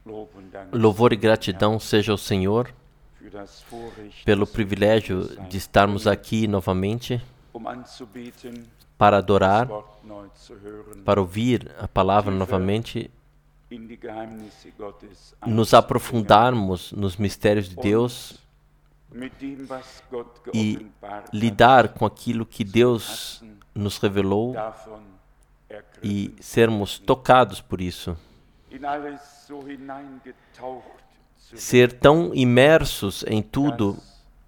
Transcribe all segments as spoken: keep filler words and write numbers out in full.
Louvor e gratidão seja ao Senhor pelo privilégio de estarmos aqui novamente para adorar, para ouvir a palavra novamente, nos aprofundarmos nos mistérios de Deus e lidar com aquilo que Deus nos revelou e sermos tocados por isso. Ser tão imersos em tudo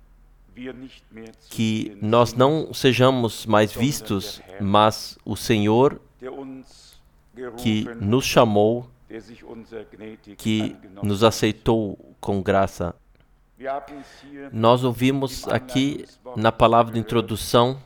que nós não sejamos mais vistos, mas o Senhor que nos chamou, que nos aceitou com graça. Nós ouvimos aqui na palavra de introdução: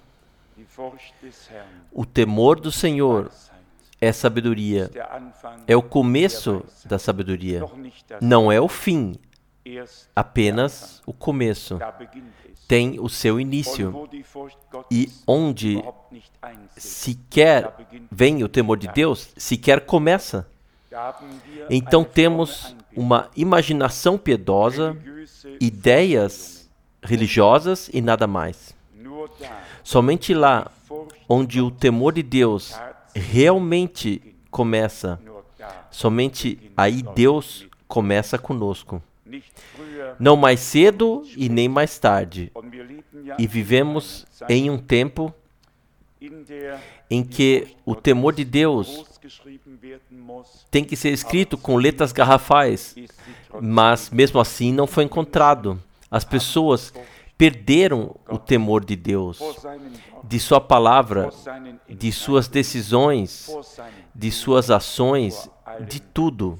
o temor do Senhor é sabedoria, é o começo da sabedoria, não é o fim, apenas o começo. Tem o seu início. E onde sequer vem o temor de Deus, sequer começa. Então temos uma imaginação piedosa, ideias religiosas e nada mais. Somente lá onde o temor de Deus realmente começa, somente aí Deus começa conosco. Não mais cedo e nem mais tarde. E vivemos em um tempo em que o temor de Deus tem que ser escrito com letras garrafais, mas mesmo assim não foi encontrado. As pessoas perderam o temor de Deus, de sua palavra, de suas decisões, de suas ações, de tudo.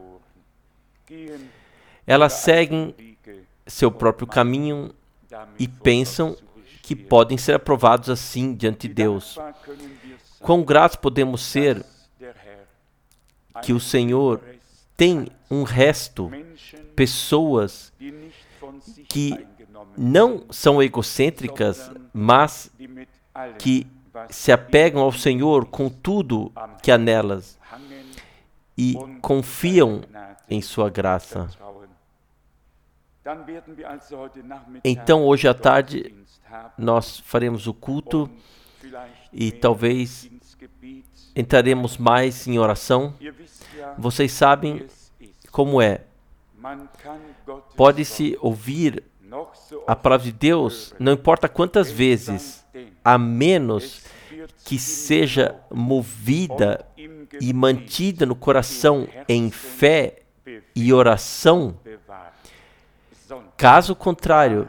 Elas seguem seu próprio caminho e pensam que podem ser aprovados assim diante de Deus. Quão gratos podemos ser que o Senhor tem um resto, pessoas que não são egocêntricas, mas que se apegam ao Senhor com tudo que há nelas e confiam em sua graça. Então, hoje à tarde, nós faremos o culto e talvez entraremos mais em oração. Vocês sabem como é. Pode-se ouvir a palavra de Deus, não importa quantas vezes, a menos que seja movida e mantida no coração em fé e oração. Caso contrário,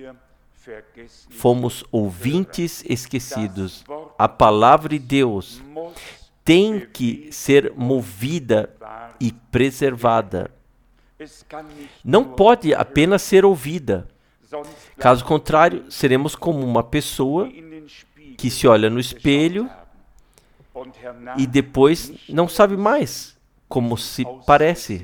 fomos ouvintes esquecidos. A palavra de Deus tem que ser movida e preservada. Não pode apenas ser ouvida. Caso contrário, seremos como uma pessoa que se olha no espelho e depois não sabe mais como se parece.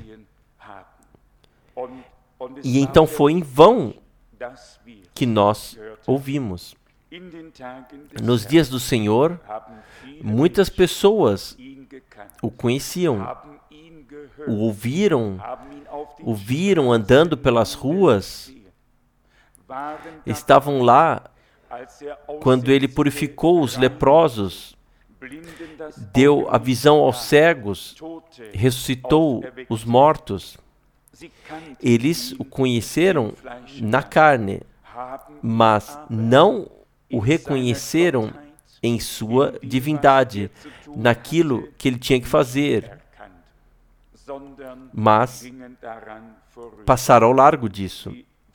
E então foi em vão que nós ouvimos. Nos dias do Senhor, muitas pessoas o conheciam, o ouviram, o viram andando pelas ruas, estavam lá quando ele purificou os leprosos, deu a visão aos cegos, ressuscitou os mortos. Eles o conheceram na carne, mas não o reconheceram em sua divindade, naquilo que ele tinha que fazer, mas passaram ao largo disso.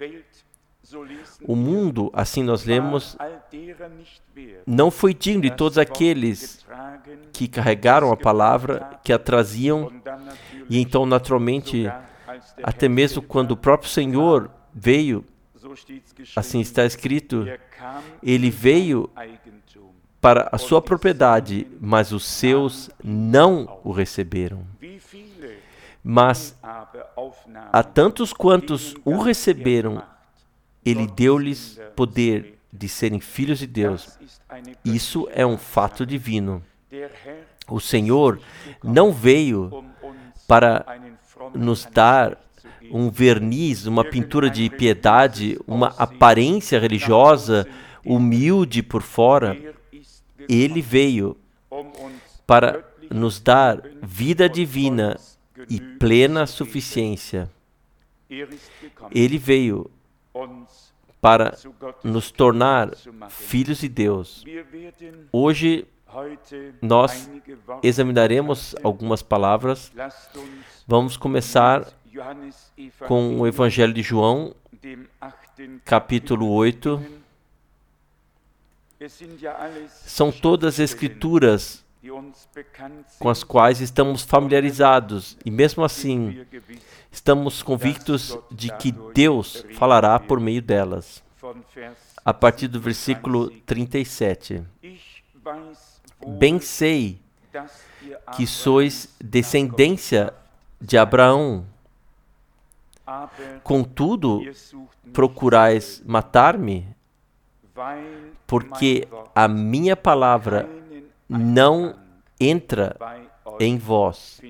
O mundo, assim nós lemos, não foi digno de todos aqueles que carregaram a palavra, que a traziam, e então, naturalmente, até mesmo quando o próprio Senhor veio, assim está escrito, ele veio para a sua propriedade, mas os seus não o receberam. Mas a tantos quantos o receberam, ele deu-lhes poder de serem filhos de Deus. Isso é um fato divino. O Senhor não veio para nos dar um verniz, uma pintura de piedade, uma aparência religiosa humilde por fora. Ele veio para nos dar vida divina e plena suficiência. Ele veio para nos tornar filhos de Deus. Hoje, nós examinaremos algumas palavras. Vamos começar com o Evangelho de João, capítulo oito. São todas escrituras com as quais estamos familiarizados, e mesmo assim, estamos convictos de que Deus falará por meio delas. A partir do versículo trinta e sete. Bem sei que sois descendência de Abraão. Contudo, procurais matar-me, porque a minha palavra não entra em vós.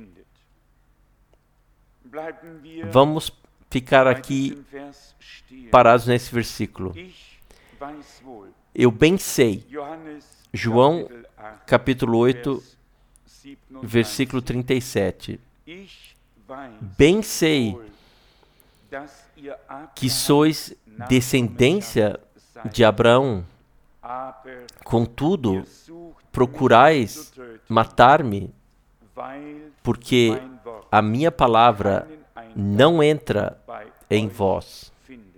Vamos ficar aqui parados nesse versículo. Eu bem sei. João, capítulo oito, versículo trinta e sete. Bem sei que sois descendência de Abraão. Contudo, procurais matar-me, porque a minha palavra não entra em vós.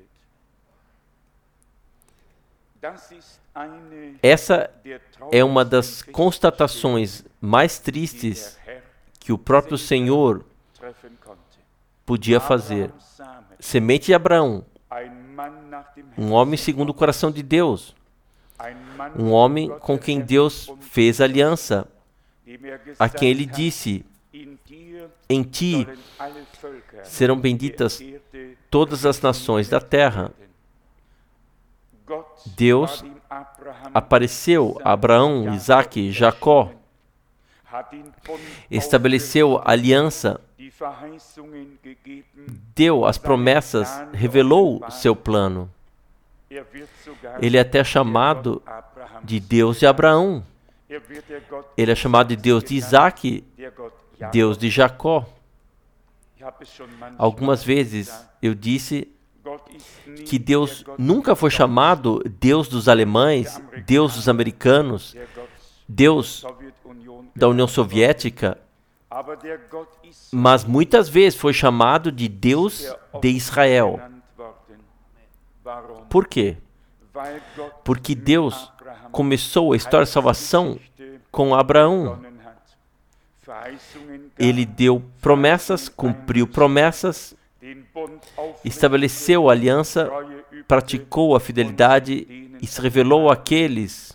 Essa é uma das constatações mais tristes que o próprio Senhor podia fazer. Semente de Abraão, um homem segundo o coração de Deus, um homem com quem Deus fez aliança, a quem ele disse: em ti serão benditas todas as nações da terra. Deus apareceu a Abraão, Isaque e Jacó, estabeleceu aliança, deu as promessas, revelou seu plano. Ele é até chamado de Deus de Abraão. Ele é chamado de Deus de Isaque, Deus de Jacó. Algumas vezes eu disse que Deus nunca foi chamado Deus dos alemães, Deus dos americanos, Deus da União Soviética, mas muitas vezes foi chamado de Deus de Israel. Por quê? Porque Deus começou a história de salvação com Abraão. Ele deu promessas, cumpriu promessas, estabeleceu a aliança, praticou a fidelidade e se revelou àqueles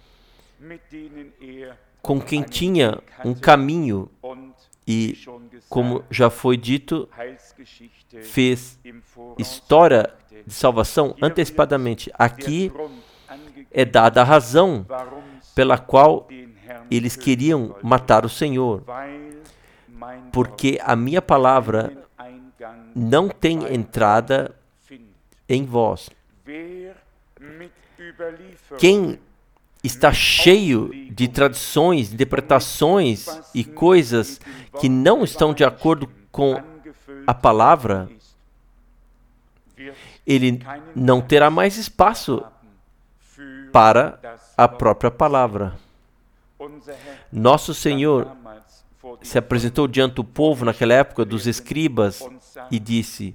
com quem tinha um caminho e, como já foi dito, fez história de salvação antecipadamente. Aqui é dada a razão pela qual eles queriam matar o Senhor, porque a minha palavra não tem entrada em vós. Quem está cheio de tradições, interpretações e coisas que não estão de acordo com a palavra, ele não terá mais espaço para a própria palavra. Nosso Senhor se apresentou diante do povo naquela época dos escribas e disse: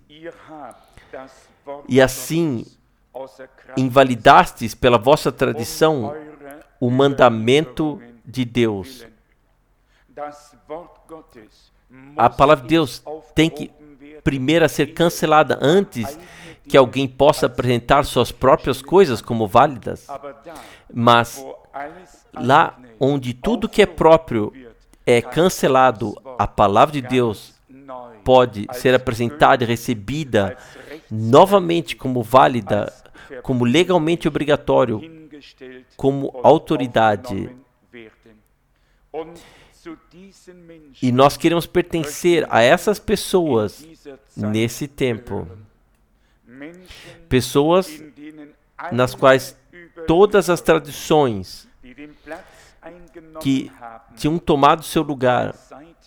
e assim invalidastes pela vossa tradição o mandamento de Deus. A palavra de Deus tem que primeiro ser cancelada antes que alguém possa apresentar suas próprias coisas como válidas. Mas lá onde tudo que é próprio é cancelado, a palavra de Deus pode ser apresentada e recebida novamente como válida, como legalmente obrigatório, como autoridade. E nós queremos pertencer a essas pessoas nesse tempo. Pessoas nas quais todas as tradições que tinham tomado seu lugar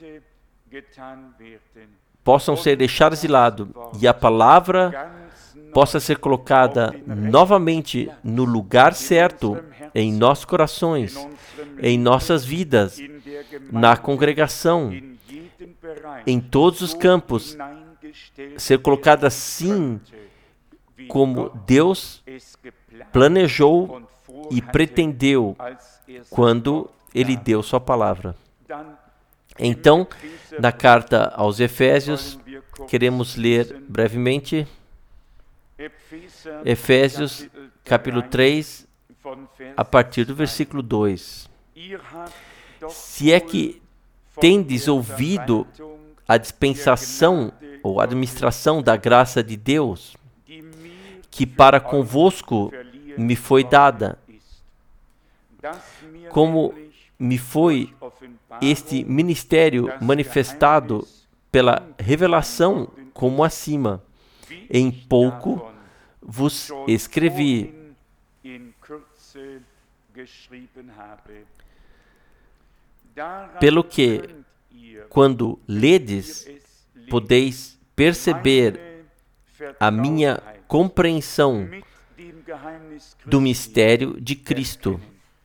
possam ser deixadas de lado e a palavra possa ser colocada novamente no lugar certo em nossos corações, em nossas vidas, na congregação, em todos os campos, ser colocada assim como Deus planejou e pretendeu quando Ele deu sua palavra. Então, na carta aos Efésios, queremos ler brevemente Efésios, capítulo três, a partir do versículo dois. Se é que tendes ouvido a dispensação ou administração da graça de Deus, que para convosco me foi dada, como me foi este ministério manifestado pela revelação como acima, em pouco vos escrevi. Pelo que, quando ledes, podeis perceber a minha compreensão do mistério de Cristo,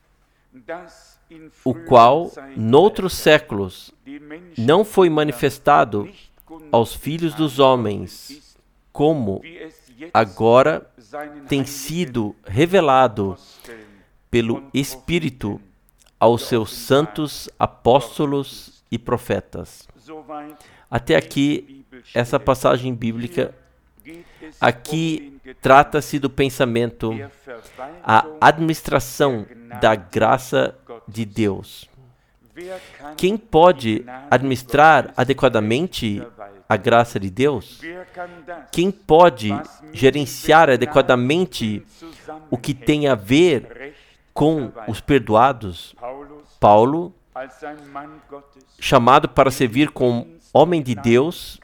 o qual, noutros séculos, não foi manifestado aos filhos dos homens, como agora tem sido revelado pelo Espírito aos seus santos apóstolos e profetas. Até aqui, essa passagem bíblica, aqui trata-se do pensamento, a administração da graça de Deus. Quem pode administrar adequadamente a graça de Deus? Quem pode gerenciar adequadamente o que tem a ver com os perdoados? Paulo, chamado para servir como homem de Deus,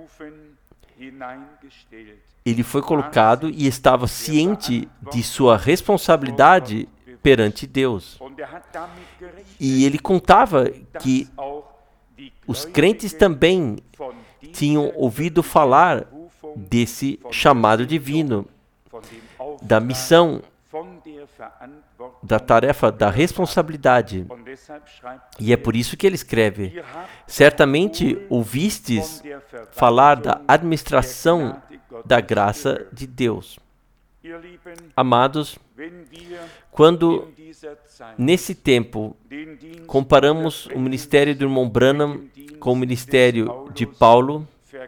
ele foi colocado e estava ciente de sua responsabilidade perante Deus. E ele contava que os crentes também tinham ouvido falar desse chamado divino, da missão, da tarefa, da responsabilidade. E é por isso que ele escreve: certamente ouvistes falar da administração da graça de Deus. Amados, quando nesse tempo comparamos o ministério do irmão Branham com o ministério de Paulo,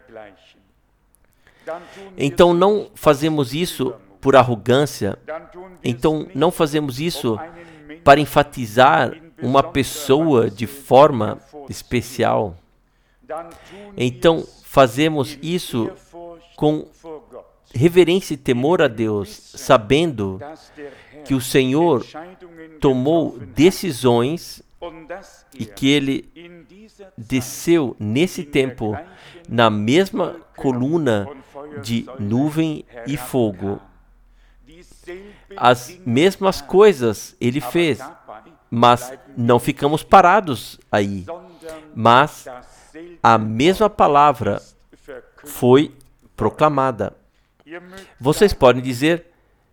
então não fazemos isso por arrogância, então não fazemos isso para enfatizar uma pessoa de forma especial. Então fazemos isso com reverência e temor a Deus, sabendo que o Senhor tomou decisões e que Ele desceu nesse tempo na mesma coluna de nuvem e fogo. As mesmas coisas Ele fez, mas não ficamos parados aí. Mas a mesma palavra foi proclamada. Vocês podem dizer,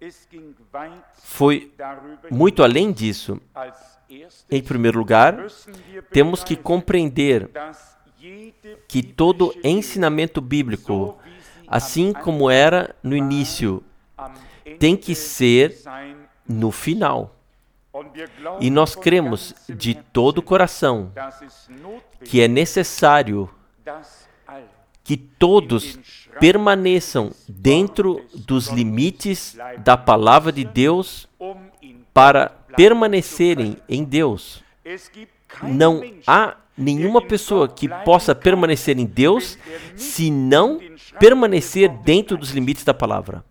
foi muito além disso. Em primeiro lugar, temos que compreender que todo ensinamento bíblico, assim como era no início, tem que ser no final. E nós cremos de todo o coração que é necessário que todos permaneçam dentro dos limites da palavra de Deus para permanecerem em Deus. Não há nenhuma pessoa que possa permanecer em Deus se não permanecer dentro dos limites da palavra.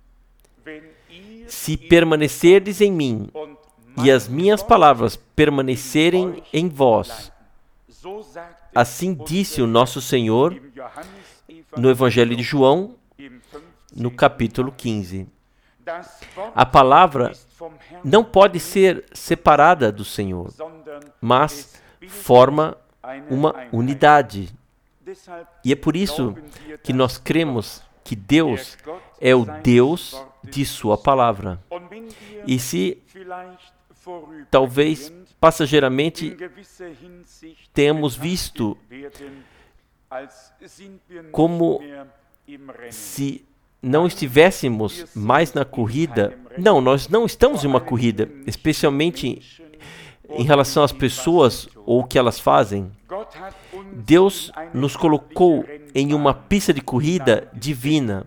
Se permanecerdes em mim e as minhas palavras permanecerem em vós, Assim disse o nosso Senhor no Evangelho de João, no capítulo quinze. A palavra não pode ser separada do Senhor, mas forma uma unidade. E é por isso que nós cremos que Deus é o Deus de sua palavra. E se talvez passageiramente tenhamos visto como se não estivéssemos mais na corrida. Não, nós não estamos em uma corrida, especialmente em relação às pessoas ou o que elas fazem. Deus nos colocou em uma pista de corrida divina.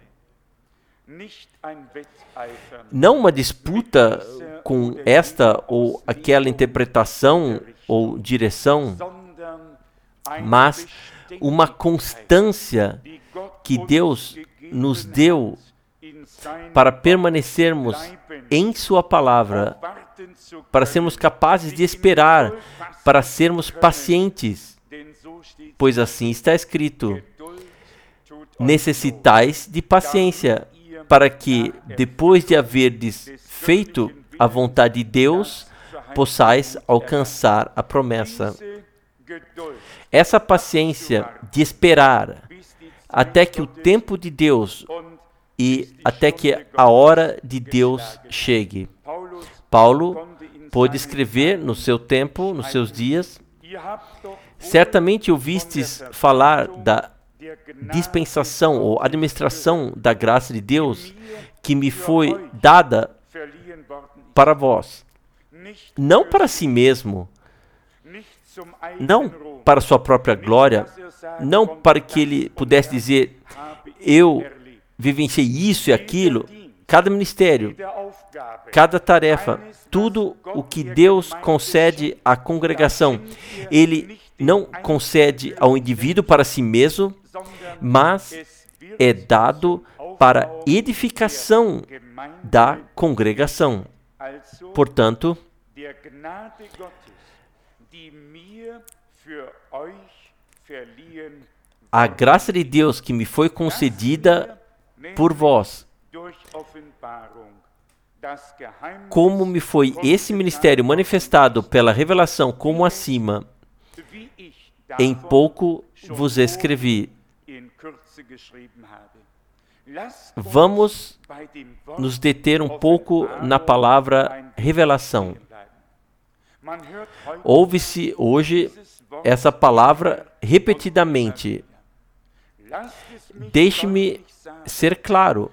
Não uma disputa com esta ou aquela interpretação ou direção, mas uma constância que Deus nos deu para permanecermos em sua palavra, para sermos capazes de esperar, para sermos pacientes, pois assim está escrito: necessitais de paciência, para que, depois de haverdes feito a vontade de Deus, possais alcançar a promessa. Essa paciência de esperar até que o tempo de Deus e até que a hora de Deus chegue. Paulo pôde escrever no seu tempo, nos seus dias: certamente ouvistes falar da dispensação ou administração da graça de Deus que me foi dada para vós, não para si mesmo, não para sua própria glória, não para que ele pudesse dizer: eu vivenciei isso e aquilo. Cada ministério, cada tarefa, tudo o que Deus concede à congregação, Ele não concede ao indivíduo para si mesmo, mas é dado para edificação da congregação. Portanto, a graça de Deus que me foi concedida por vós, como me foi esse ministério manifestado pela revelação como acima, em pouco vos escrevi. Vamos nos deter um pouco na palavra revelação. Ouve-se hoje essa palavra repetidamente. Deixe-me ser claro.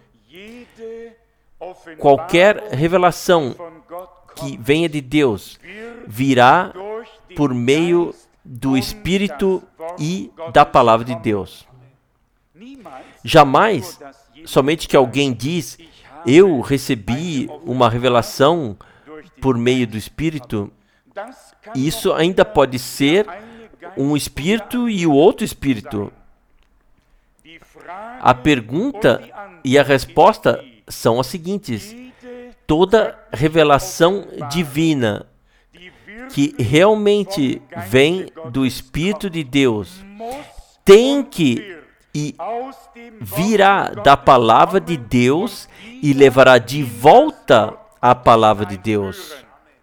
Qualquer revelação que venha de Deus virá por meio do Espírito e da palavra de Deus. Jamais, somente que alguém diz: eu recebi uma revelação por meio do Espírito. Isso ainda pode ser um Espírito e o outro Espírito. A pergunta e a resposta são as seguintes: toda revelação divina que realmente vem do Espírito de Deus tem que e virá da palavra de Deus e levará de volta a palavra de Deus.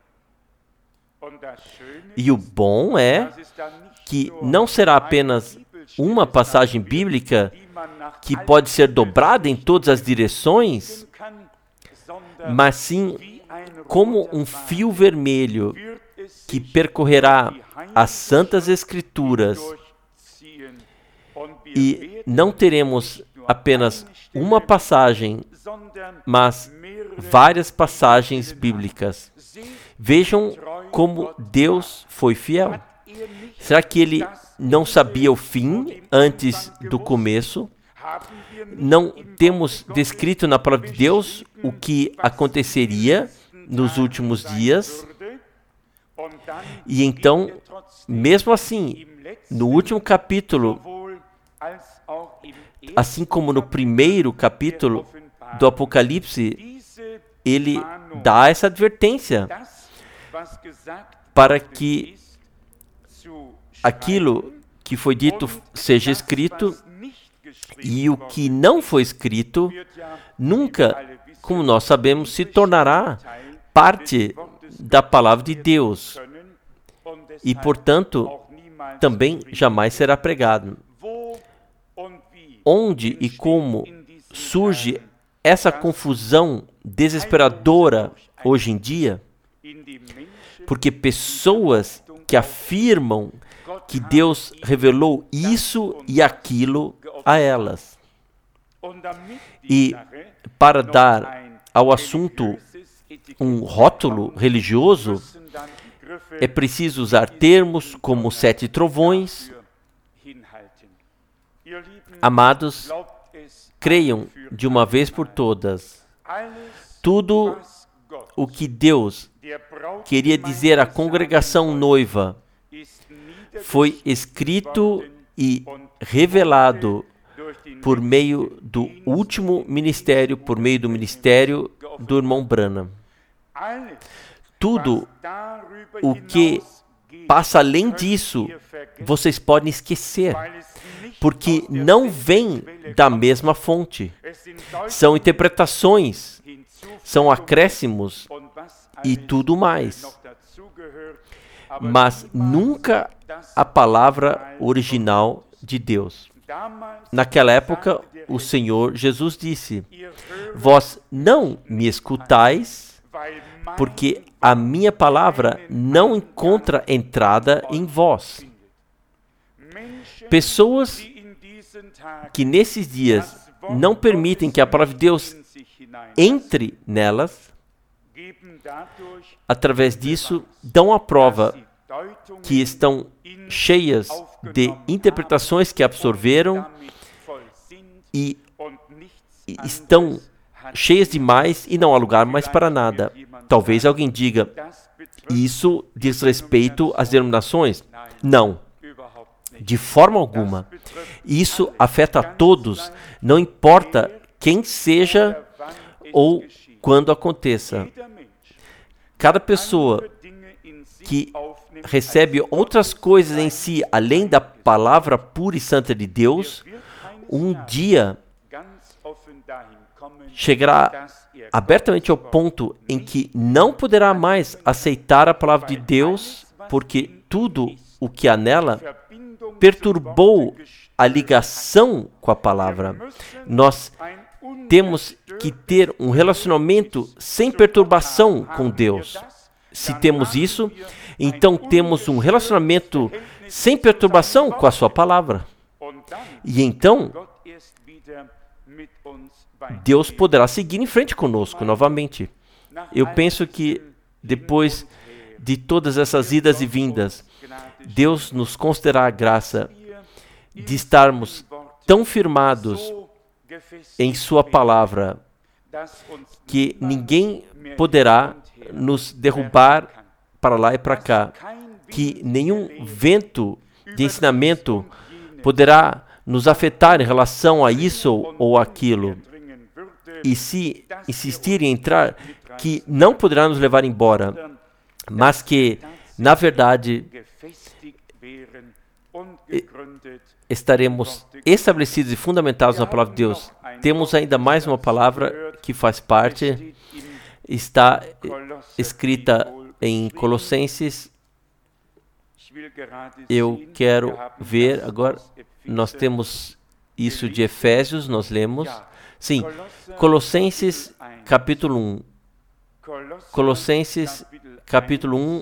E o bom é que não será apenas uma passagem bíblica que pode ser dobrada em todas as direções, mas sim como um fio vermelho que percorrerá as Santas Escrituras, e não teremos apenas uma passagem, mas várias passagens bíblicas. Vejam como Deus foi fiel. Será que Ele não sabia o fim antes do começo? Não temos descrito na palavra de Deus o que aconteceria nos últimos dias? E então, mesmo assim, no último capítulo, assim como no primeiro capítulo do Apocalipse, ele dá essa advertência para que aquilo que foi dito seja escrito, e o que não foi escrito nunca, como nós sabemos, se tornará parte da palavra de Deus e, portanto, também jamais será pregado. Onde e como surge essa confusão desesperadora hoje em dia? Porque pessoas que afirmam que Deus revelou isso e aquilo a elas. E para dar ao assunto um rótulo religioso, é preciso usar termos como sete trovões. Amados, creiam de uma vez por todas, tudo o que Deus queria dizer à congregação noiva foi escrito e revelado por meio do último ministério, por meio do ministério do irmão Branham. Tudo o que passa além disso, vocês podem esquecer, porque não vem da mesma fonte. São interpretações, são acréscimos e tudo mais. Mas nunca a palavra original de Deus. Naquela época, o Senhor Jesus disse: vós não me escutais, porque a minha palavra não encontra entrada em vós. Pessoas que nesses dias não permitem que a palavra de Deus entre nelas, através disso, dão a prova que estão cheias de interpretações que absorveram e, e estão cheias demais e não há lugar mais para nada. Talvez alguém diga, isso diz respeito às denominações? Não, de forma alguma. Isso afeta a todos, não importa quem seja ou quando aconteça. Cada pessoa que recebe outras coisas em si, além da palavra pura e santa de Deus, um dia chegará abertamente ao ponto em que não poderá mais aceitar a palavra de Deus, porque tudo o que há nela perturbou a ligação com a palavra. Nós temos que ter um relacionamento sem perturbação com Deus. Se temos isso, então temos um relacionamento sem perturbação com a sua palavra. E então, Deus poderá seguir em frente conosco novamente. Eu penso que depois de todas essas idas e vindas, Deus nos concederá a graça de estarmos tão firmados em sua palavra que ninguém poderá nos derrubar para lá e para cá, que nenhum vento de ensinamento poderá nos afetar em relação a isso ou aquilo. E se insistir em entrar, que não poderá nos levar embora, mas que, na verdade, estaremos estabelecidos e fundamentados na palavra de Deus. Temos ainda mais uma palavra que faz parte, está escrita em Colossenses. Eu quero ver agora, nós temos isso de Efésios, nós lemos. Sim, Colossenses capítulo um. Colossenses capítulo um,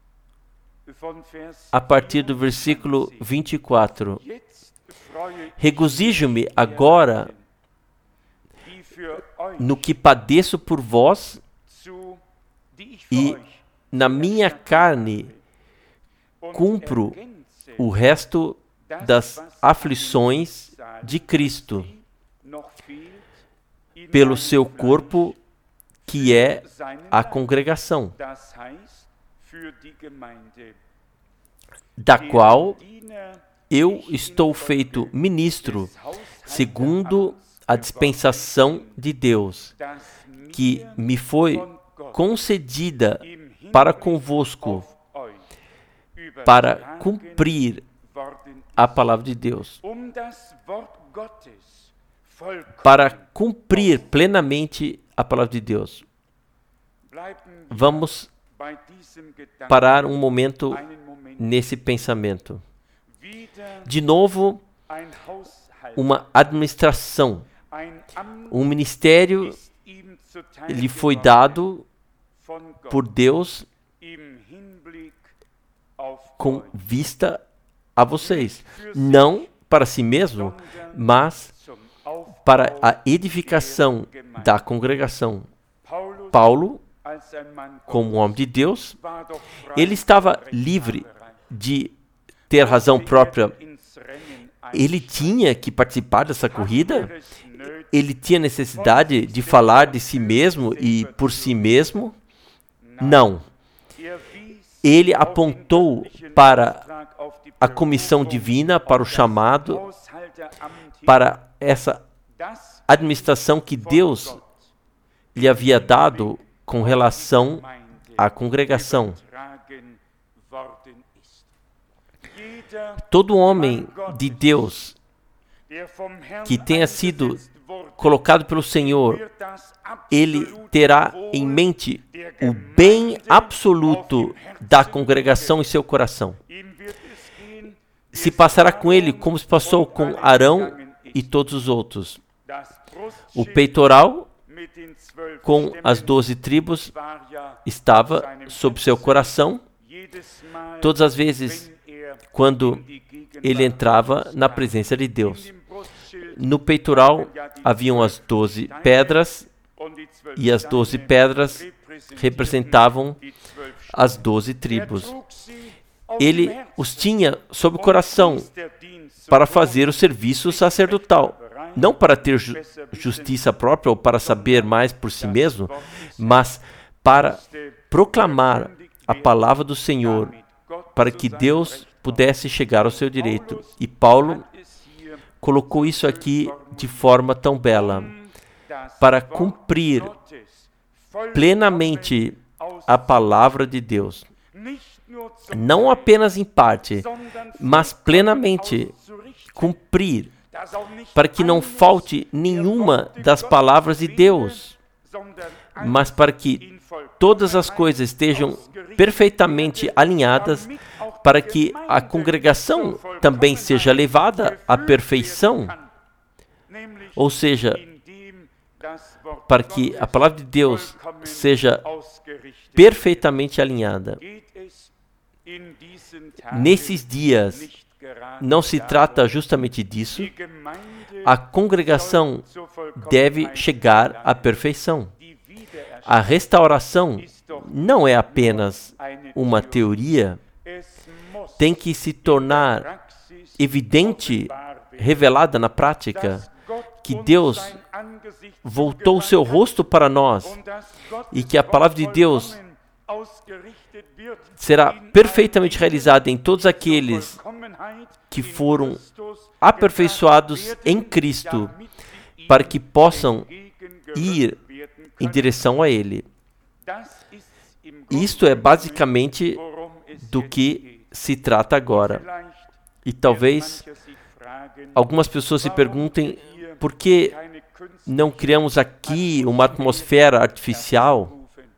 a partir do versículo vinte e quatro. Regozijo-me agora no que padeço por vós e na minha carne cumpro o resto das aflições de Cristo pelo seu corpo, que é a congregação, da qual eu estou feito ministro, segundo a dispensação de Deus, que me foi concedida para convosco, para cumprir a palavra de Deus. Para cumprir plenamente a palavra de Deus. Vamos parar um momento nesse pensamento. De novo, uma administração, um ministério lhe foi dado por Deus com vista a vocês, não para si mesmo, mas para a edificação da congregação. Paulo, como homem de Deus, ele estava livre de ter razão própria. Ele tinha que participar dessa corrida? Ele tinha necessidade de falar de si mesmo e por si mesmo? Não. Ele apontou para a comissão divina, para o chamado, para essa administração que Deus lhe havia dado com relação à congregação. Todo homem de Deus que tenha sido colocado pelo Senhor, ele terá em mente o bem absoluto da congregação em seu coração. Se passará com ele como se passou com Arão e todos os outros. O peitoral com as doze tribos estava sob seu coração todas as vezes quando ele entrava na presença de Deus. No peitoral haviam as doze pedras e as doze pedras representavam as doze tribos. Ele os tinha sob o coração para fazer o serviço sacerdotal, não para ter ju- justiça própria ou para saber mais por si mesmo, mas para proclamar a palavra do Senhor, para que Deus pudesse chegar ao seu direito. E Paulo colocou isso aqui de forma tão bela, para cumprir plenamente a palavra de Deus. Não apenas em parte, mas plenamente cumprir, para que não falte nenhuma das palavras de Deus, mas para que todas as coisas estejam perfeitamente alinhadas, para que a congregação também seja levada à perfeição, ou seja, para que a palavra de Deus seja perfeitamente alinhada. Nesses dias, não se trata justamente disso. A congregação deve chegar à perfeição. A restauração não é apenas uma teoria, tem que se tornar evidente, revelada na prática, que Deus voltou o seu rosto para nós e que a palavra de Deus será perfeitamente realizada em todos aqueles que foram aperfeiçoados em Cristo, para que possam ir em direção a Ele. Isto é basicamente do que se trata agora. E talvez algumas pessoas se perguntem por que não criamos aqui uma atmosfera artificial.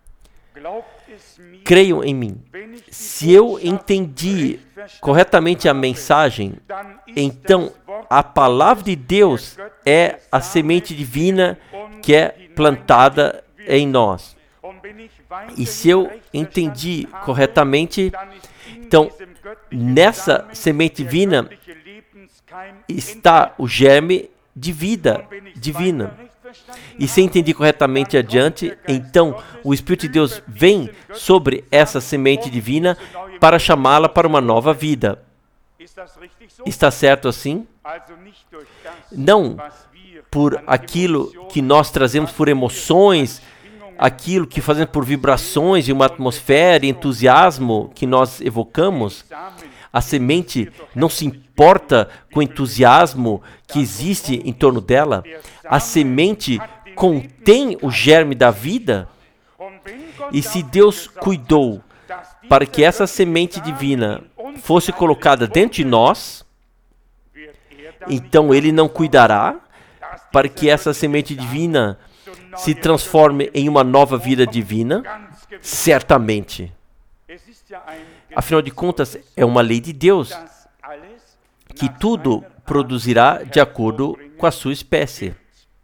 Creiam em mim. Se eu entendi corretamente a mensagem, então a palavra de Deus é a semente divina que é plantada em nós. E se eu entendi corretamente, então nessa semente divina está o germe de vida divina. E se entendi corretamente adiante, então o Espírito de Deus vem sobre essa semente divina para chamá-la para uma nova vida. Está certo assim? Não por aquilo que nós trazemos por emoções, aquilo que fazemos por vibrações e uma atmosfera e entusiasmo que nós evocamos. A semente não se importa com o entusiasmo que existe em torno dela. A semente contém o germe da vida. E se Deus cuidou para que essa semente divina fosse colocada dentro de nós, então Ele não cuidará para que essa semente divina se transforme em uma nova vida divina? Certamente. Afinal de contas, é uma lei de Deus que tudo produzirá de acordo com a sua espécie.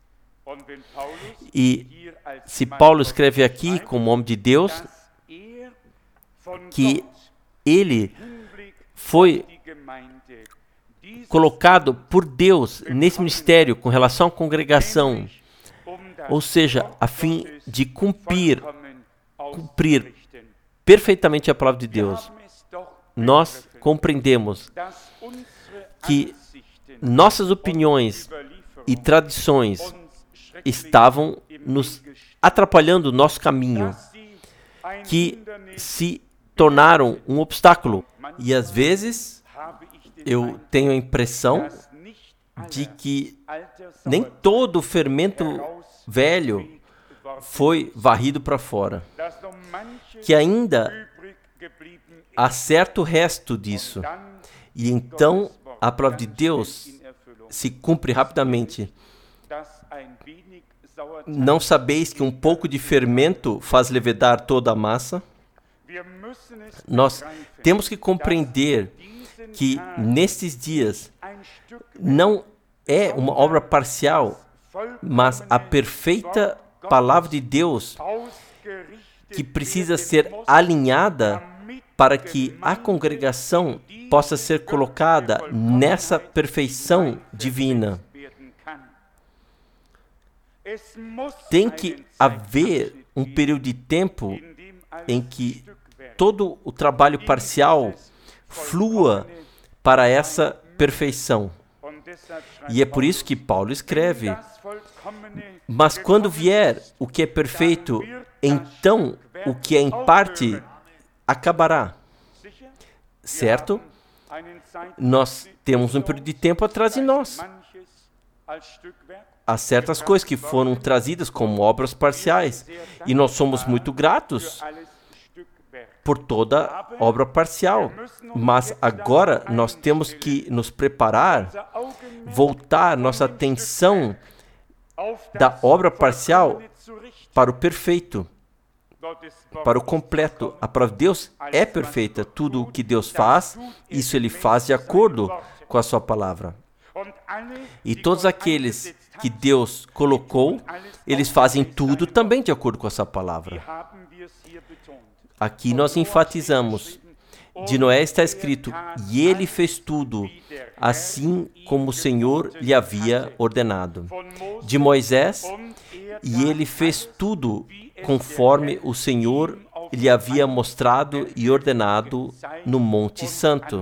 E se Paulo escreve aqui, como homem de Deus, que ele foi colocado por Deus nesse ministério com relação à congregação, ou seja, a fim de cumprir, cumprir perfeitamente a palavra de Deus. Nós compreendemos que nossas opiniões e tradições estavam nos atrapalhando o nosso caminho, que se tornaram um obstáculo. E às vezes eu tenho a impressão de que nem todo o fermento velho foi varrido para fora, que ainda há certo resto disso. E então a palavra de Deus se cumpre rapidamente. Não sabeis que um pouco de fermento faz levedar toda a massa? Nós temos que compreender que nestes dias não é uma obra parcial, mas a perfeita palavra de Deus que precisa ser alinhada para que a congregação possa ser colocada nessa perfeição divina. Tem que haver um período de tempo em que todo o trabalho parcial flua para essa perfeição. E é por isso que Paulo escreve: mas quando vier o que é perfeito, então o que é em parte acabará. Certo? Nós temos um período de tempo atrás de nós. Há certas coisas que foram trazidas como obras parciais, e nós somos muito gratos por toda obra parcial. Mas agora nós temos que nos preparar, voltar nossa atenção da obra parcial para o perfeito, para o completo. A palavra de Deus é perfeita. Tudo o que Deus faz, isso Ele faz de acordo com a sua palavra. E todos aqueles que Deus colocou, eles fazem tudo também de acordo com essa palavra. Aqui nós enfatizamos. De Noé está escrito: e ele fez tudo, assim como o Senhor lhe havia ordenado. De Moisés: e ele fez tudo conforme o Senhor lhe havia mostrado e ordenado no Monte Santo.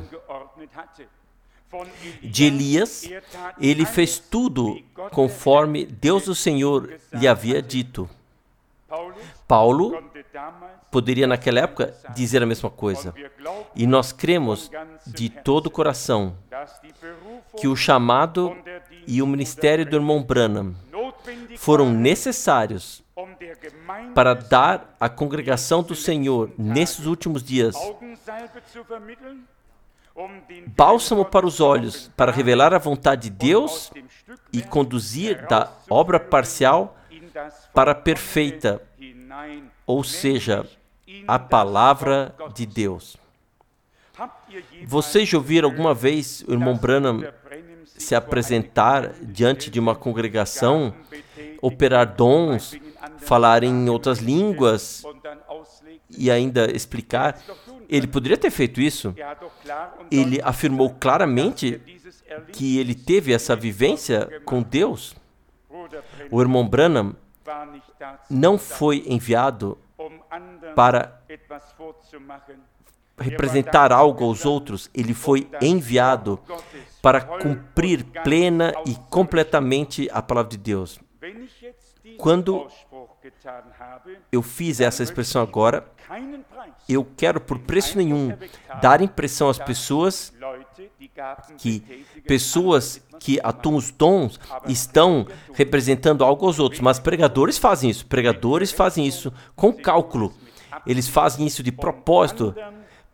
De Elias: ele fez tudo conforme Deus o Senhor lhe havia dito. Paulo poderia naquela época dizer a mesma coisa. E nós cremos de todo o coração que o chamado e o ministério do irmão Branham foram necessários para dar à congregação do Senhor nesses últimos dias bálsamo para os olhos, para revelar a vontade de Deus e conduzir da obra parcial para a perfeita, ou seja, a palavra de Deus. Vocês já ouviram alguma vez o irmão Branham se apresentar diante de uma congregação, operar dons, falar em outras línguas e ainda explicar? Ele poderia ter feito isso. Ele afirmou claramente que ele teve essa vivência com Deus. O irmão Branham não foi enviado para representar algo aos outros. Ele foi enviado para cumprir plena e completamente a palavra de Deus. Quando eu fiz essa expressão agora, eu quero por preço nenhum dar impressão às pessoas que pessoas que atuam os dons estão representando algo aos outros, mas pregadores fazem isso, pregadores fazem isso com cálculo, eles fazem isso de propósito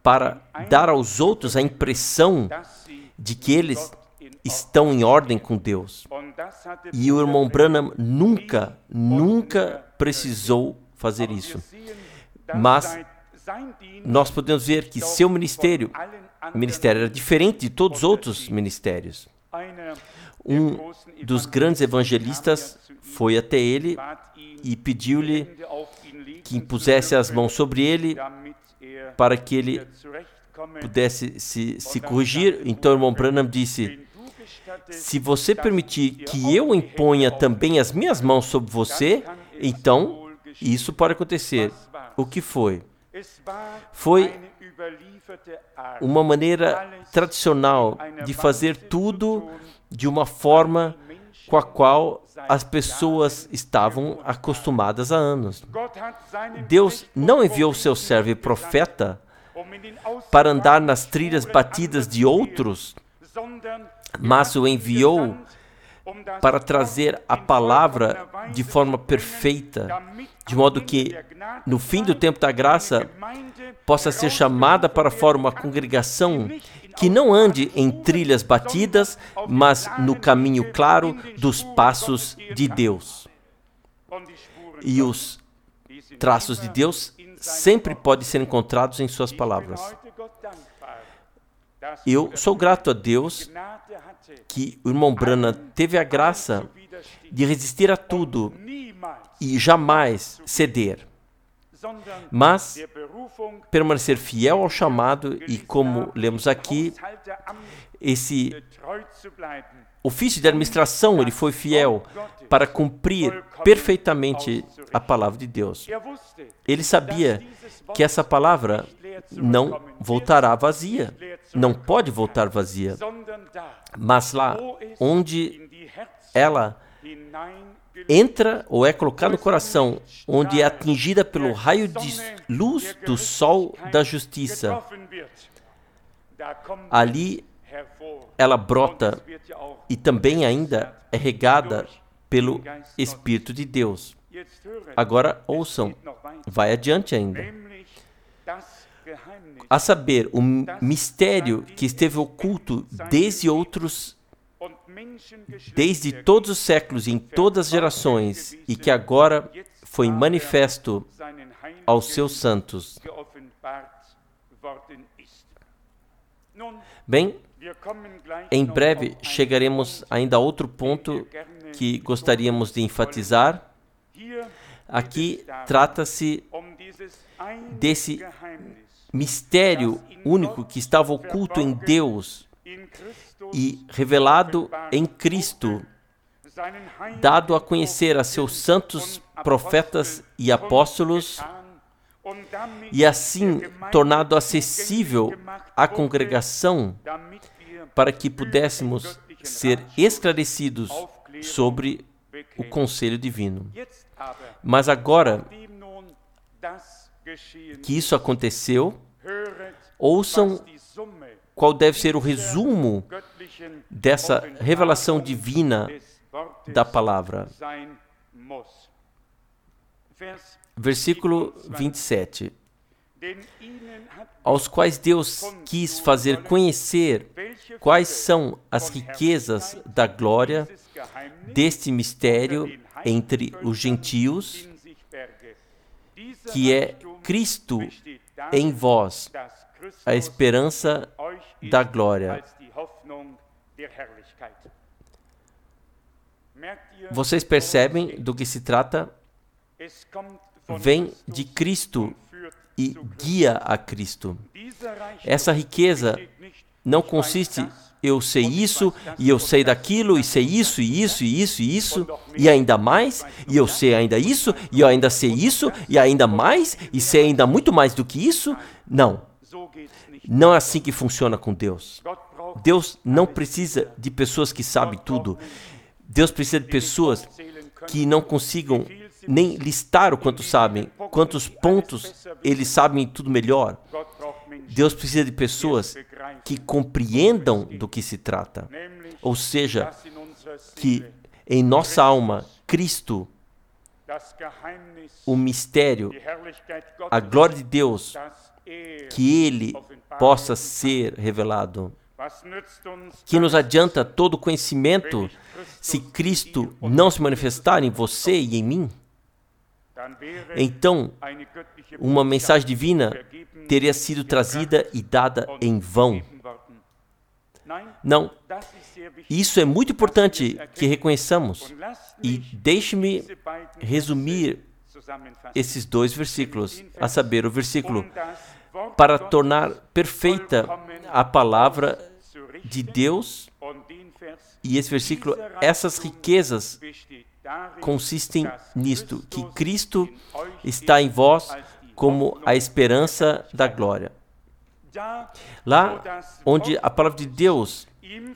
para dar aos outros a impressão de que eles estão em ordem com Deus. E o irmão Branham nunca, nunca precisou fazer isso. Mas nós podemos ver que seu ministério, ministério era diferente de todos os outros ministérios. Um dos grandes evangelistas foi até ele e pediu-lhe que impusesse as mãos sobre ele para que ele pudesse se, se corrigir. Então o irmão Branham disse: se você permitir que eu imponha também as minhas mãos sobre você, então isso pode acontecer. O que foi? Foi uma maneira tradicional de fazer tudo de uma forma com a qual as pessoas estavam acostumadas há anos. Deus não enviou seu servo e profeta para andar nas trilhas batidas de outros, mas o enviou para trazer a palavra de forma perfeita, de modo que, no fim do tempo da graça, possa ser chamada para fora uma congregação que não ande em trilhas batidas, mas no caminho claro dos passos de Deus. E os traços de Deus sempre podem ser encontrados em suas palavras. Eu sou grato a Deus que o irmão Branham teve a graça de resistir a tudo e jamais ceder, mas permanecer fiel ao chamado e, como lemos aqui, esse ofício de administração, ele foi fiel para cumprir perfeitamente a palavra de Deus. Ele sabia que essa palavra não voltará vazia, não pode voltar vazia, mas lá onde ela entra ou é colocada no coração, onde é atingida pelo raio de luz do sol da justiça, ali ela brota e também ainda é regada pelo Espírito de Deus. Agora ouçam, vai adiante ainda. A saber, o mistério que esteve oculto desde outros, desde todos os séculos e em todas as gerações, e que agora foi manifesto aos seus santos. Bem, em breve chegaremos ainda a outro ponto que gostaríamos de enfatizar. Aqui trata-se desse mistério único que estava oculto em Deus e revelado em Cristo, dado a conhecer a seus santos profetas e apóstolos, e assim tornado acessível à congregação, para que pudéssemos ser esclarecidos sobre o conselho divino. Mas agora que isso aconteceu, ouçam qual deve ser o resumo dessa revelação divina da palavra. Versículo vinte e sete. Aos quais Deus quis fazer conhecer quais são as riquezas da glória deste mistério entre os gentios, que é Cristo em vós, a esperança da glória. Vocês percebem do que se trata? Vem de Cristo e guia a Cristo. Essa riqueza não consiste, eu sei isso, e eu sei daquilo, e sei isso, e isso, e isso, e isso, e ainda mais, e eu sei ainda isso, e eu ainda sei isso, e ainda mais, e sei ainda muito mais do que isso. Não. Não é assim que funciona com Deus. Deus não precisa de pessoas que sabem tudo. Deus precisa de pessoas que não consigam nem listar o quanto sabem, quantos pontos eles sabem tudo melhor. Deus precisa de pessoas que compreendam do que se trata. Ou seja, que em nossa alma, Cristo, o mistério, a glória de Deus, que Ele possa ser revelado. Que nos adianta todo conhecimento se Cristo não se manifestar em você e em mim? Então, uma mensagem divina teria sido trazida e dada em vão. Não, isso é muito importante que reconheçamos. E deixe-me resumir esses dois versículos, a saber, o versículo para tornar perfeita a palavra de Deus, e esse versículo, essas riquezas consistem nisto, que Cristo está em vós como a esperança da glória. Lá onde a palavra de Deus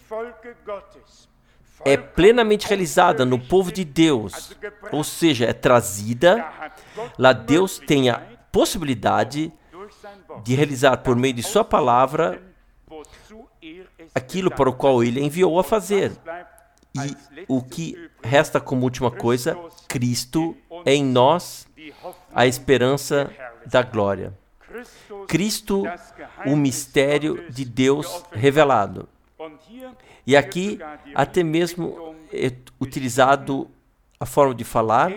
é plenamente realizada no povo de Deus, ou seja, é trazida, lá Deus tem a possibilidade de realizar por meio de sua palavra aquilo para o qual Ele enviou a fazer. E o que resta como última coisa, Cristo é em nós a esperança da glória. Cristo, o mistério de Deus revelado. E aqui, até mesmo é utilizado a forma de falar,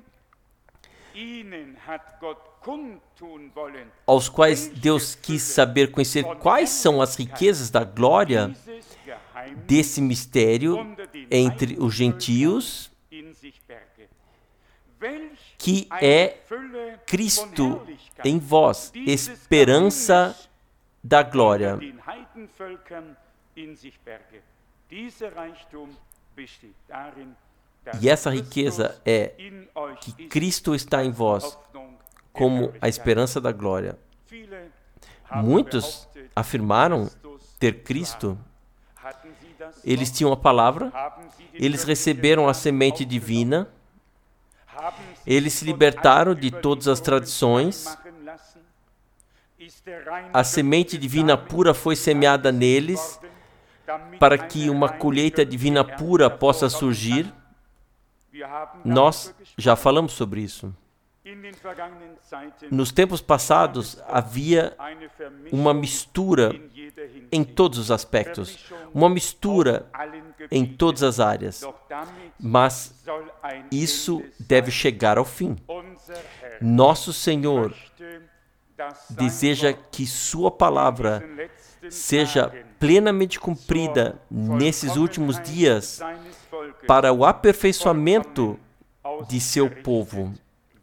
aos quais Deus quis saber conhecer quais são as riquezas da glória desse mistério entre os gentios, que é Cristo em vós, esperança da glória. E essa riqueza é que Cristo está em vós como a esperança da glória. Muitos afirmaram ter Cristo. Eles tinham a palavra, eles receberam a semente divina, eles se libertaram de todas as tradições, a semente divina pura foi semeada neles, para que uma colheita divina pura possa surgir. Nós já falamos sobre isso. Nos tempos passados, havia uma mistura em todos os aspectos, uma mistura em todas as áreas, mas isso deve chegar ao fim. Nosso Senhor deseja que Sua palavra seja plenamente cumprida nesses últimos dias para o aperfeiçoamento de seu povo.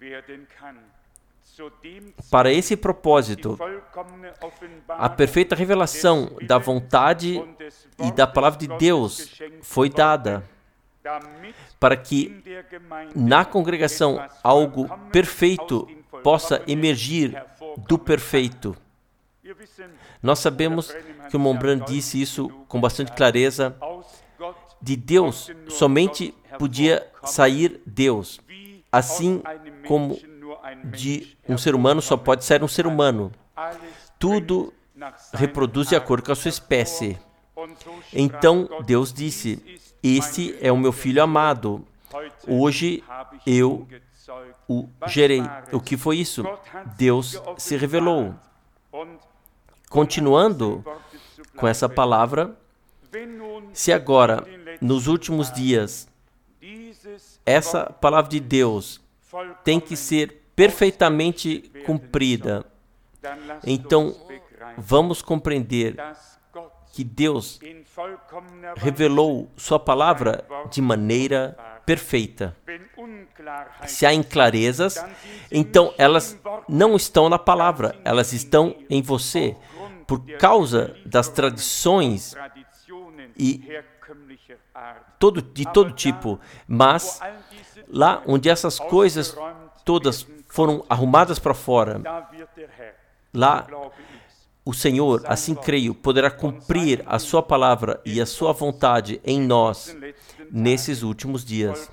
Para esse propósito, a perfeita revelação da vontade e da palavra de Deus foi dada, para que na congregação algo perfeito possa emergir do perfeito. Nós sabemos que o Montbrand disse isso com bastante clareza. De Deus somente podia sair Deus, assim como de um ser humano só pode sair um ser humano. Tudo reproduz de acordo com a sua espécie. Então Deus disse: este é o meu filho amado, hoje eu o gerei. O que foi isso? Deus se revelou. Continuando com essa palavra, se agora, nos últimos dias, essa palavra de Deus tem que ser perfeitamente cumprida, então vamos compreender que Deus revelou Sua palavra de maneira perfeita. Se há inclarezas, então elas não estão na palavra, elas estão em você, por causa das tradições e todo, de todo tipo. Mas lá onde essas coisas todas foram arrumadas para fora, lá o Senhor, assim creio, poderá cumprir a Sua palavra e a Sua vontade em nós nesses últimos dias.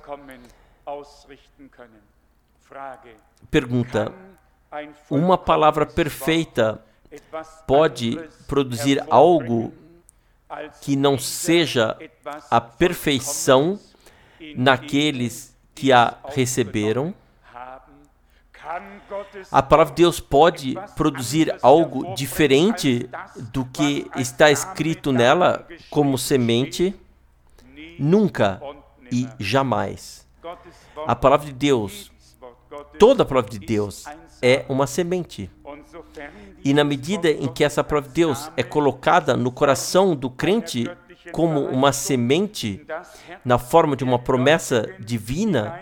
Pergunta: uma palavra perfeita pode produzir algo que não seja a perfeição naqueles que a receberam? A palavra de Deus pode produzir algo diferente do que está escrito nela como semente? Nunca e jamais. A palavra de Deus, toda a palavra de Deus, é uma semente. E na medida em que essa palavra de Deus é colocada no coração do crente como uma semente, na forma de uma promessa divina,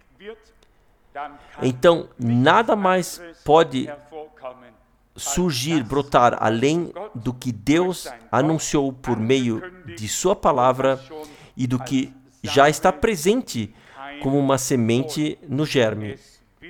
então nada mais pode surgir, brotar, além do que Deus anunciou por meio de sua palavra e do que já está presente como uma semente no germe.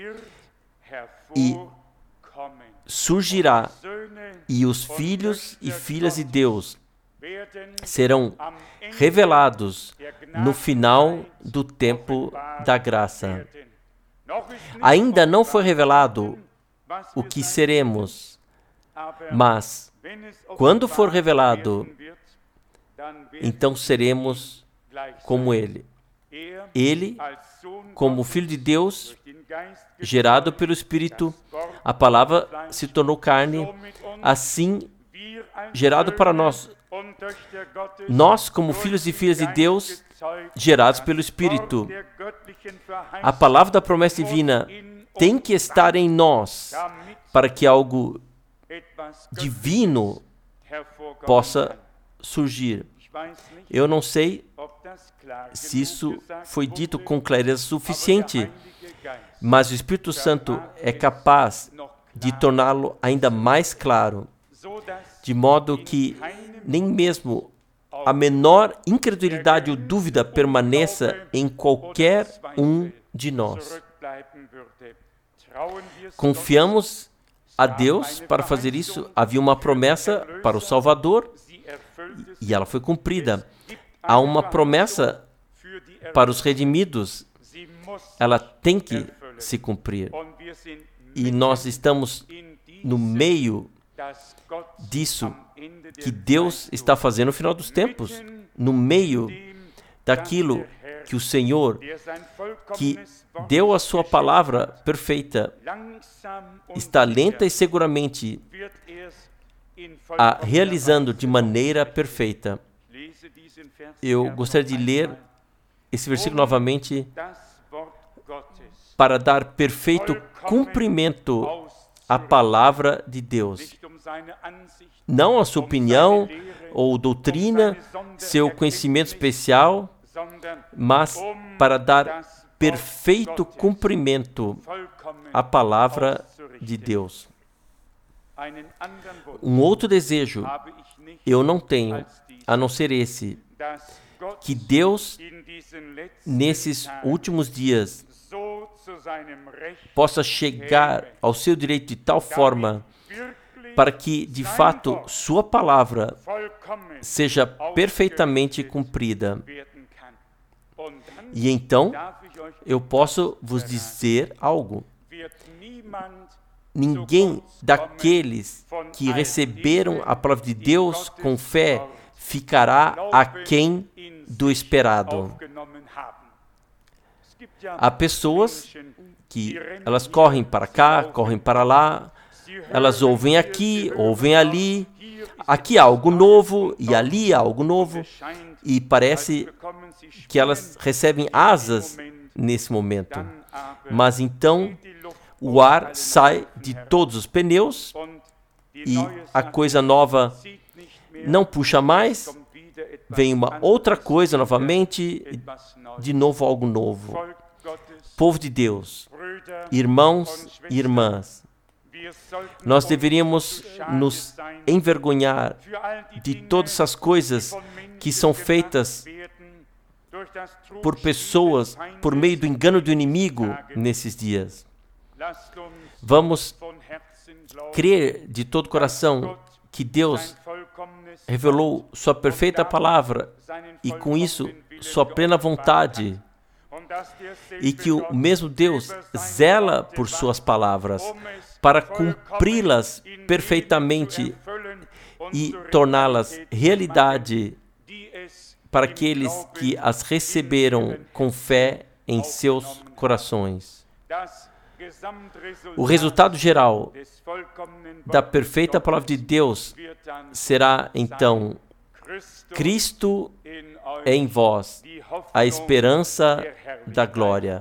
E surgirá, e os filhos e filhas de Deus serão revelados no final do tempo da graça. Ainda não foi revelado o que seremos, mas quando for revelado, então seremos como Ele. Ele, como Filho de Deus, gerado pelo Espírito, a palavra se tornou carne, assim gerado para nós. Nós, como filhos e filhas de Deus, gerados pelo Espírito. A palavra da promessa divina tem que estar em nós para que algo divino possa surgir. Eu não sei se isso foi dito com clareza suficiente, mas o Espírito Santo é capaz de torná-lo ainda mais claro, de modo que nem mesmo a menor incredulidade ou dúvida permaneça em qualquer um de nós. Confiamos a Deus para fazer isso. Havia uma promessa para o Salvador e ela foi cumprida. Há uma promessa para os redimidos. Ela tem que se cumprir. E nós estamos no meio disso que Deus está fazendo no final dos tempos, no meio daquilo que o Senhor, que deu a sua palavra perfeita, está lenta e seguramente a realizando de maneira perfeita. Eu gostaria de ler esse versículo novamente para dar perfeito cumprimento à palavra de Deus. Não a sua opinião ou doutrina, seu conhecimento especial, mas para dar perfeito cumprimento à palavra de Deus. Um outro desejo eu não tenho, a não ser esse, que Deus, nesses últimos dias, possa chegar ao seu direito de tal forma para que, de fato, sua palavra seja perfeitamente cumprida. E então, eu posso vos dizer algo. Ninguém daqueles que receberam a palavra de Deus com fé ficará aquém do esperado. Há pessoas que elas correm para cá, correm para lá, elas ouvem aqui, ouvem ali, aqui há algo novo e ali há algo novo, e parece que elas recebem asas nesse momento. Mas então o ar sai de todos os pneus e a coisa nova não puxa mais, vem uma outra coisa novamente, de novo algo novo. Povo de Deus, irmãos e irmãs, nós deveríamos nos envergonhar de todas essas coisas que são feitas por pessoas por meio do engano do inimigo nesses dias. Vamos crer de todo o coração que Deus revelou sua perfeita palavra e com isso sua plena vontade, e que o mesmo Deus zela por suas palavras para cumpri-las perfeitamente e torná-las realidade para aqueles que as receberam com fé em seus corações. O resultado geral da perfeita palavra de Deus será, então, Cristo em vós, a esperança da glória.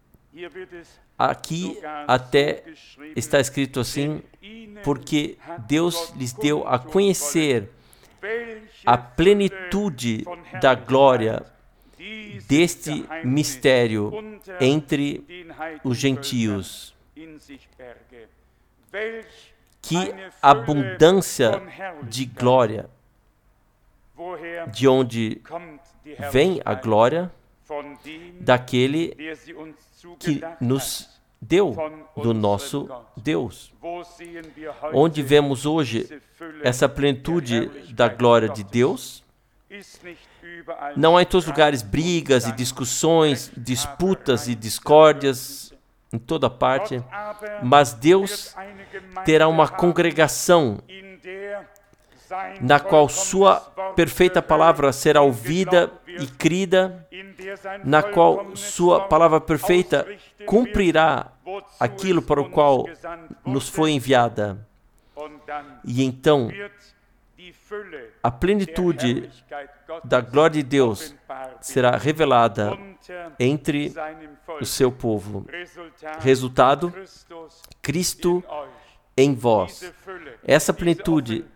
Aqui até está escrito assim, porque Deus lhes deu a conhecer a plenitude da glória deste mistério entre os gentios. Que abundância de glória! De onde vem a glória? Daquele que nos deu, do nosso Deus. Onde vemos hoje essa plenitude da glória de Deus? Não há em todos os lugares brigas e discussões, disputas e discórdias, em toda parte, mas Deus terá uma congregação na qual sua perfeita palavra será ouvida e crida, na qual sua palavra perfeita cumprirá aquilo para o qual nos foi enviada. E então, a plenitude da glória de Deus será revelada entre o seu povo. Resultado, Cristo em vós. Essa plenitude,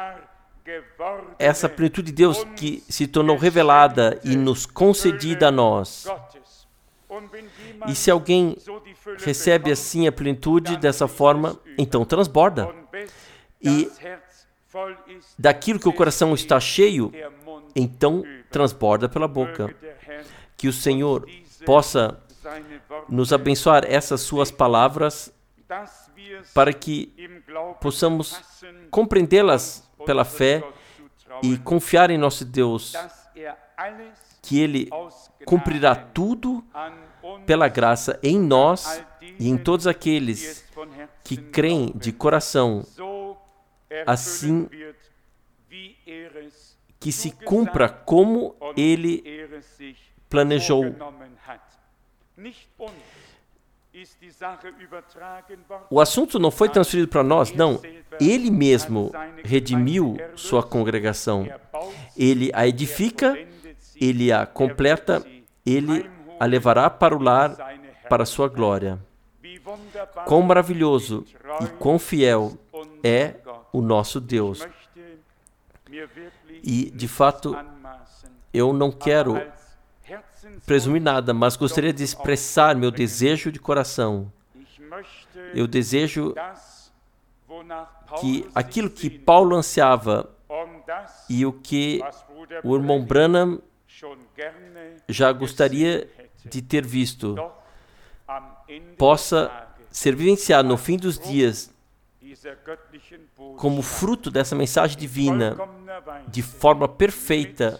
essa plenitude de Deus que se tornou revelada e nos concedida a nós. E se alguém recebe assim a plenitude dessa forma, então transborda. E daquilo que o coração está cheio, então transborda pela boca. Que o Senhor possa nos abençoar essas suas palavras para que possamos compreendê-las pela fé e confiar em nosso Deus, que Ele cumprirá tudo pela graça em nós e em todos aqueles que creem de coração, assim que se cumpra como Ele planejou. O assunto não foi transferido para nós, não. Ele mesmo redimiu sua congregação. Ele a edifica, ele a completa, ele a levará para o lar, para a sua glória. Quão maravilhoso e quão fiel é o nosso Deus. E, de fato, eu não quero presumir nada, mas gostaria de expressar meu desejo de coração. Eu desejo que aquilo que Paulo ansiava e o que o irmão Branham já gostaria de ter visto possa ser vivenciado no fim dos dias como fruto dessa mensagem divina de forma perfeita,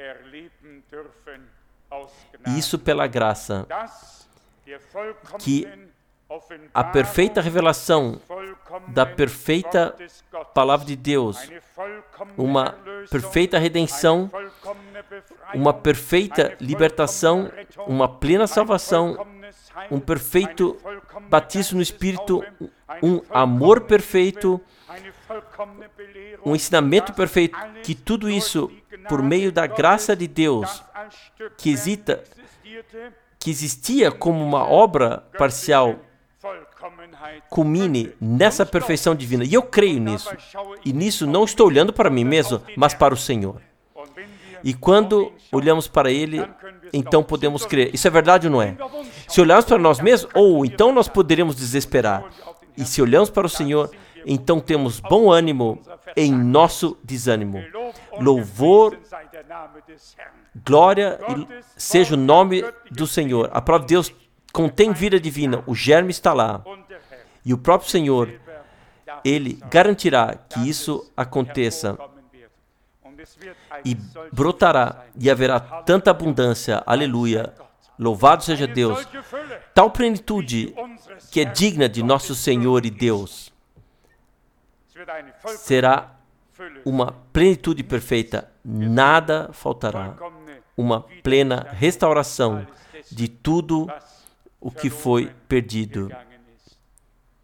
isso pela graça, que a perfeita revelação da perfeita palavra de Deus, uma perfeita redenção, uma perfeita libertação, uma plena salvação, um perfeito batismo no Espírito, um amor perfeito, um ensinamento perfeito, que tudo isso, por meio da graça de Deus, que, exista, que existia como uma obra parcial, culmine nessa perfeição divina. E eu creio nisso. E nisso não estou olhando para mim mesmo, mas para o Senhor. E quando olhamos para Ele, então podemos crer. Isso é verdade ou não é? Se olharmos para nós mesmos, ou então nós poderíamos desesperar. E se olhamos para o Senhor, então temos bom ânimo em nosso desânimo. Louvor, glória seja o nome do Senhor. A palavra de Deus contém vida divina, o germe está lá. E o próprio Senhor, Ele garantirá que isso aconteça. E brotará, e haverá tanta abundância, aleluia, louvado seja Deus, tal plenitude que é digna de nosso Senhor e Deus. Será uma plenitude perfeita, nada faltará, uma plena restauração de tudo o que foi perdido.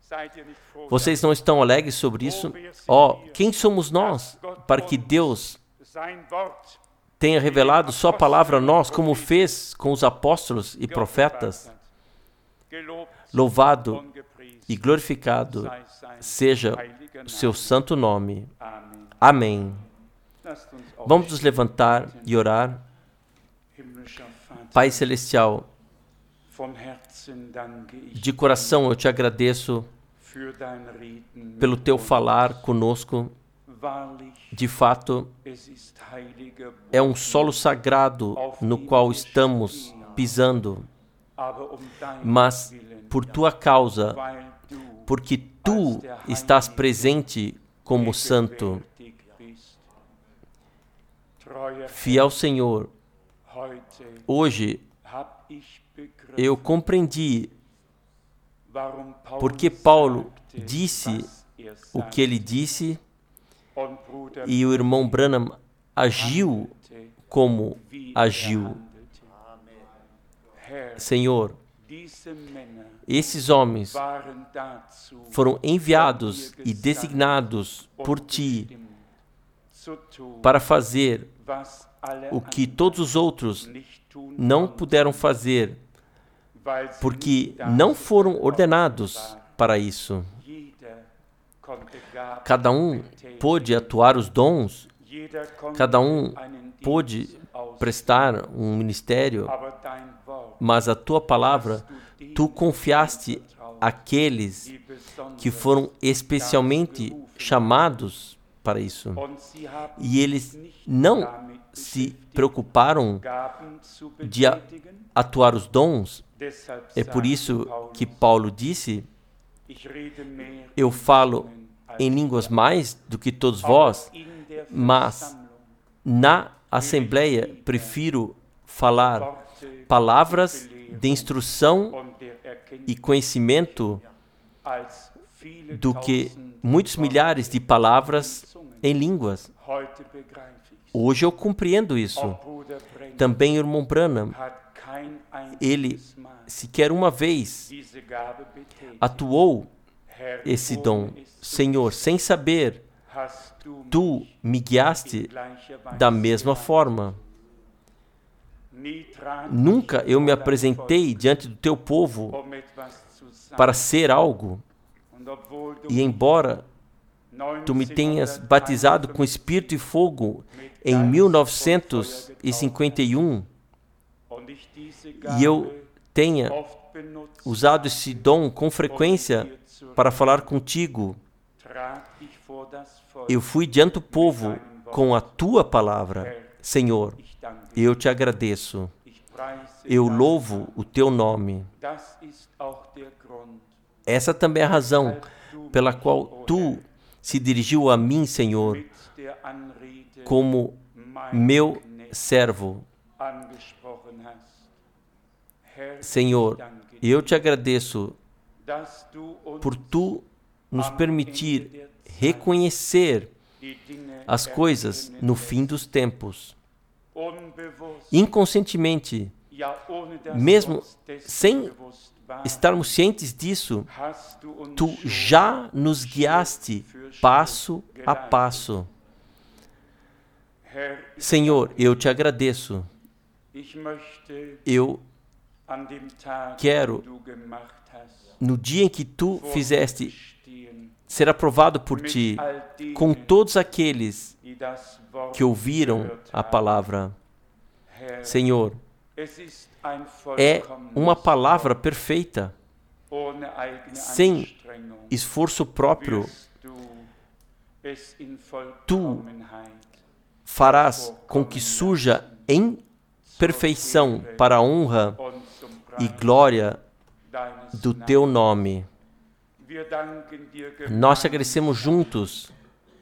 Vocês não estão alegres sobre isso? Ó, oh, quem somos nós para que Deus tenha revelado sua palavra a nós, como fez com os apóstolos e profetas? Louvado e glorificado seja o seu santo nome. Amém. Vamos nos levantar e orar. Pai Celestial, de coração eu te agradeço pelo teu falar conosco. De fato, é um solo sagrado no qual estamos pisando, mas por tua causa, porque tu estás presente como santo. Fiel Senhor, hoje eu compreendi porque Paulo disse o que ele disse e o irmão Branham agiu como agiu. Senhor, esses homens foram enviados e designados por ti para fazer o que todos os outros não puderam fazer, porque não foram ordenados para isso. Cada um pôde atuar os dons, cada um pôde prestar um ministério, mas a tua palavra, tu confiaste àqueles que foram especialmente chamados para isso. E eles não se preocuparam de atuar os dons. É por isso que Paulo disse: eu falo em línguas mais do que todos vós, mas na assembleia prefiro falar palavras de instrução e conhecimento do que muitos milhares de palavras em línguas. Hoje eu compreendo isso. Também o irmão Branham, ele sequer uma vez atuou esse dom. Senhor, sem saber, tu me guiaste da mesma forma. Nunca eu me apresentei diante do teu povo para ser algo. E embora tu me tenhas batizado com Espírito e Fogo em mil novecentos e cinquenta e um, e eu tenha usado esse dom com frequência para falar contigo, eu fui diante do povo com a tua palavra. Senhor, eu te agradeço. Eu louvo o teu nome. Essa também é a razão pela qual tu se dirigiu a mim, Senhor, como meu servo. Senhor, eu te agradeço por tu nos permitir reconhecer as coisas no fim dos tempos. Inconscientemente, mesmo sem estarmos cientes disso, tu já nos guiaste passo a passo. Senhor, eu te agradeço. Eu quero, no dia em que tu fizeste, ser aprovado por ti, com todos aqueles que ouviram a palavra. Senhor, é uma palavra perfeita, sem esforço próprio. Tu farás com que surja em perfeição para a honra e glória do teu nome. Nós te agradecemos juntos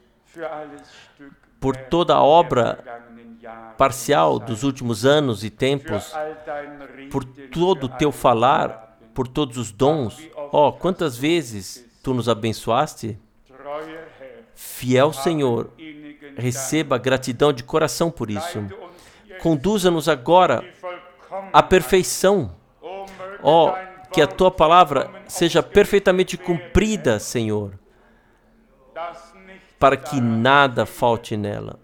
por toda a obra parcial dos últimos anos e tempos, por todo o teu falar, por todos os dons. Oh, quantas vezes tu nos abençoaste? Fiel Senhor, receba gratidão de coração por isso. Conduza-nos agora à perfeição. Oh, que a tua palavra seja perfeitamente cumprida, Senhor, para que nada falte nela.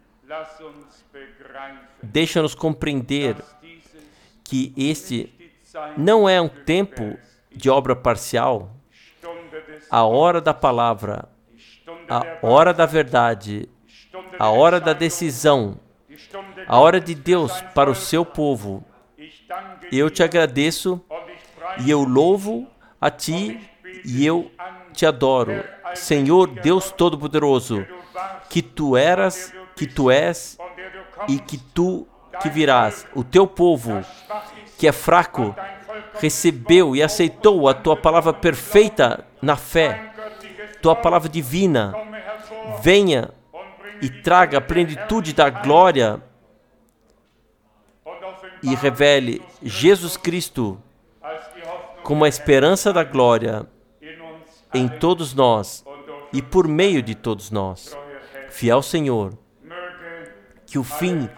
Deixa-nos compreender que este não é um tempo de obra parcial. A hora da palavra, a hora da verdade, a hora da decisão, a hora de Deus para o seu povo. Eu te agradeço e eu louvo a ti e eu te adoro, Senhor Deus Todo-Poderoso, que tu eras, que tu és e que tu que virás. O teu povo, que é fraco, recebeu e aceitou a tua palavra perfeita na fé, tua palavra divina. Venha e traga a plenitude da glória e revele Jesus Cristo como a esperança da glória em todos nós e por meio de todos nós. Fiel Senhor, que o fim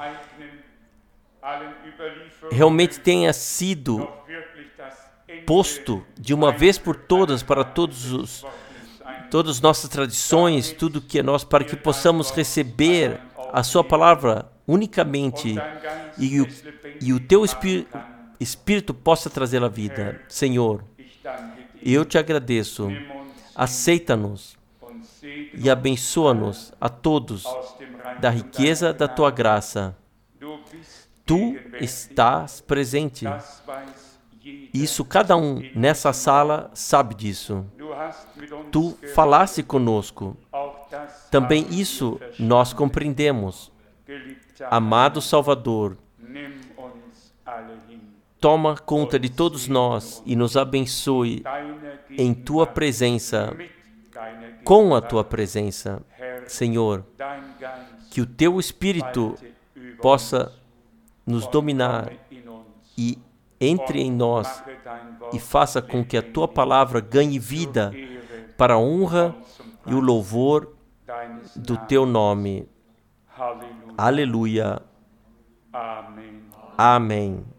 realmente tenha sido posto de uma vez por todas para todos os todas as nossas tradições, tudo que é nosso, para que possamos receber a sua palavra unicamente e o, e o teu espírito, espírito possa trazer a vida. Senhor, eu te agradeço. Aceita-nos e abençoa-nos a todos da riqueza da tua graça. Tu estás presente. Isso, cada um nessa sala sabe disso. Tu falaste conosco. Também isso nós compreendemos. Amado Salvador, toma conta de todos nós e nos abençoe em tua presença, com a tua presença, Senhor, que o teu Espírito possa nos dominar e entre em nós e faça com que a tua palavra ganhe vida para a honra e o louvor do teu nome. Aleluia. Amém.